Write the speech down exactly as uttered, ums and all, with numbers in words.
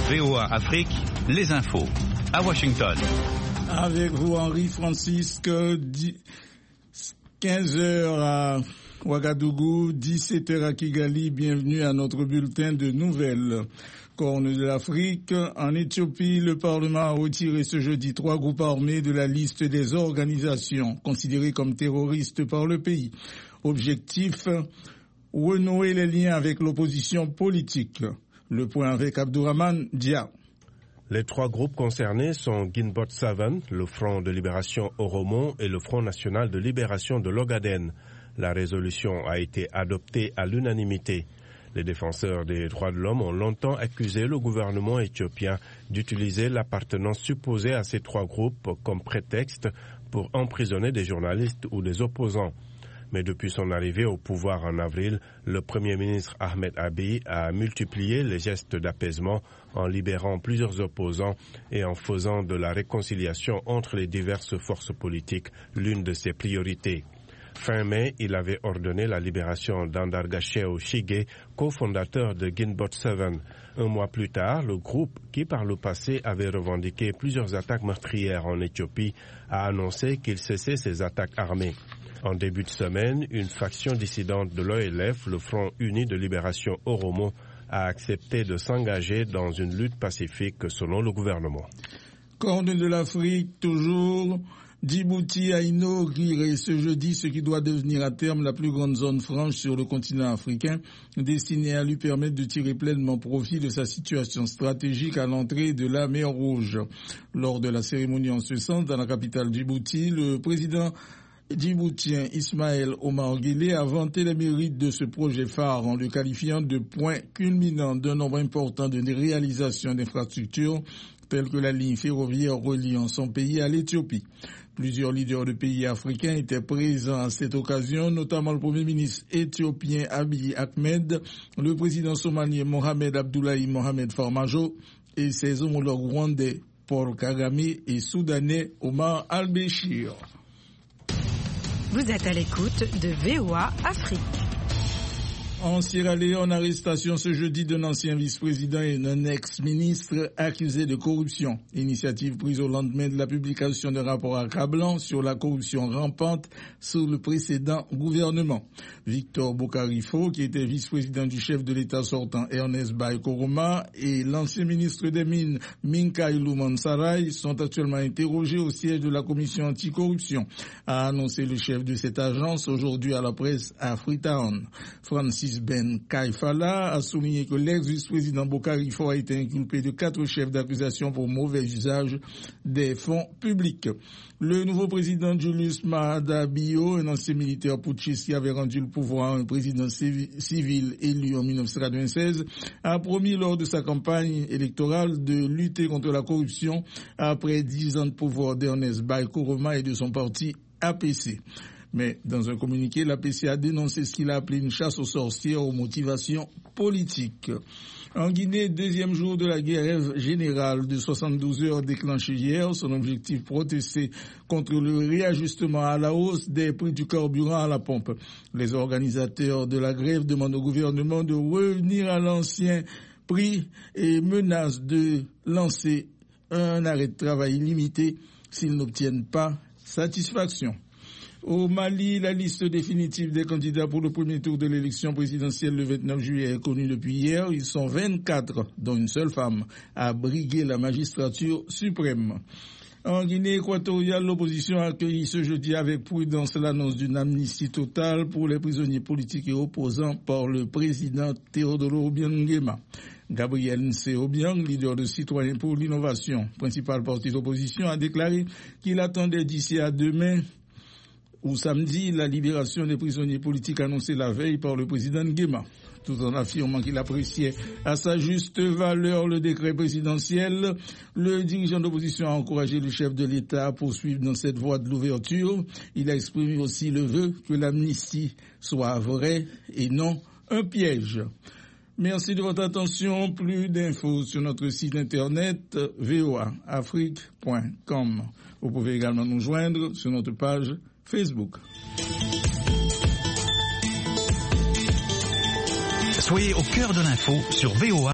V O A Afrique, les infos. À Washington. Avec vous, Henri Francisque, quinze heures à Ouagadougou, dix-sept heures à Kigali. Bienvenue à notre bulletin de nouvelles. Corne de l'Afrique. En Éthiopie, le Parlement a retiré ce jeudi trois groupes armés de la liste des organisations considérées comme terroristes par le pays. Objectif, renouer les liens avec l'opposition politique. Le point avec Abdourahmane Dia. Les trois groupes concernés sont Ginbot Seven, le Front de libération Oromo et le Front national de libération de l'Ogaden. La résolution a été adoptée à l'unanimité. Les défenseurs des droits de l'homme ont longtemps accusé le gouvernement éthiopien d'utiliser l'appartenance supposée à ces trois groupes comme prétexte pour emprisonner des journalistes ou des opposants. Mais depuis son arrivée au pouvoir en avril, le Premier ministre Ahmed Abiy a multiplié les gestes d'apaisement en libérant plusieurs opposants et en faisant de la réconciliation entre les diverses forces politiques l'une de ses priorités. Fin mai, il avait ordonné la libération d'Andargacheo Shige, cofondateur de Ginbot Seven. Un mois plus tard, le groupe, qui par le passé avait revendiqué plusieurs attaques meurtrières en Éthiopie, a annoncé qu'il cessait ses attaques armées. En début de semaine, une faction dissidente de l'O L F, le Front uni de libération Oromo, a accepté de s'engager dans une lutte pacifique selon le gouvernement. Corne de l'Afrique, toujours. Djibouti a inauguré ce jeudi ce qui doit devenir à terme la plus grande zone franche sur le continent africain, destinée à lui permettre de tirer pleinement profit de sa situation stratégique à l'entrée de la mer Rouge. Lors de la cérémonie en ce sens, dans la capitale Djibouti, le président djiboutien Ismaël Omar Guelleh a vanté les mérites de ce projet phare en le qualifiant de point culminant d'un nombre important de réalisations d'infrastructures telles que la ligne ferroviaire reliant son pays à l'Éthiopie. Plusieurs leaders de pays africains étaient présents à cette occasion, notamment le Premier ministre éthiopien Abiy Ahmed, le président somalien Mohamed Abdullahi Mohamed Farmajo et ses homologues rwandais Paul Kagame et soudanais Omar al-Béchir. Vous êtes à l'écoute de V O A Afrique. En Sierra Leone, arrestation ce jeudi d'un ancien vice-président et d'un ex-ministre accusé de corruption. Initiative prise au lendemain de la publication d'un rapport accablant sur la corruption rampante sous le précédent gouvernement. Victor Bokarifo, qui était vice-président du chef de l'État sortant Ernest Bai Koroma, et l'ancien ministre des Mines Minkailu Mansaray sont actuellement interrogés au siège de la commission anticorruption, a annoncé le chef de cette agence aujourd'hui à la presse à Freetown. Francis Ben Kaifala a souligné que l'ex-vice-président Bokarifo a été inculpé de quatre chefs d'accusation pour mauvais usage des fonds publics. Le nouveau président Julius Maada Bio, un ancien militaire putschiste qui avait rendu le pouvoir à un président civil élu en dix-neuf cent quatre-vingt-seize, a promis lors de sa campagne électorale de lutter contre la corruption après dix ans de pouvoir d'Ernest Bai Koroma et de son parti A P C. Mais dans un communiqué, l'A P C a dénoncé ce qu'il a appelé une chasse aux sorcières aux motivations politiques. En Guinée, deuxième jour de la grève générale de soixante-douze heures déclenchée hier, son objectif protester contre le réajustement à la hausse des prix du carburant à la pompe. Les organisateurs de la grève demandent au gouvernement de revenir à l'ancien prix et menacent de lancer un arrêt de travail illimité s'ils n'obtiennent pas satisfaction. Au Mali, la liste définitive des candidats pour le premier tour de l'élection présidentielle le vingt-neuf juillet est connue depuis hier. Ils sont vingt-quatre, dont une seule femme, à briguer la magistrature suprême. En Guinée équatoriale, l'opposition a accueilli ce jeudi avec prudence l'annonce d'une amnistie totale pour les prisonniers politiques et opposants par le président Teodoro Obiang Nguema. Gabriel Nsé Obiang, leader de Citoyens pour l'innovation, principal parti d'opposition, a déclaré qu'il attendait d'ici à demain ou samedi la libération des prisonniers politiques annoncée la veille par le président Nguema, tout en affirmant qu'il appréciait à sa juste valeur le décret présidentiel. Le dirigeant d'opposition a encouragé le chef de l'État à poursuivre dans cette voie de l'ouverture. Il a exprimé aussi le vœu que l'amnistie soit vraie et non un piège. Merci de votre attention. Plus d'infos sur notre site internet v o a afrique point com. Vous pouvez également nous joindre sur notre page Facebook. Soyez au cœur de l'info sur V O A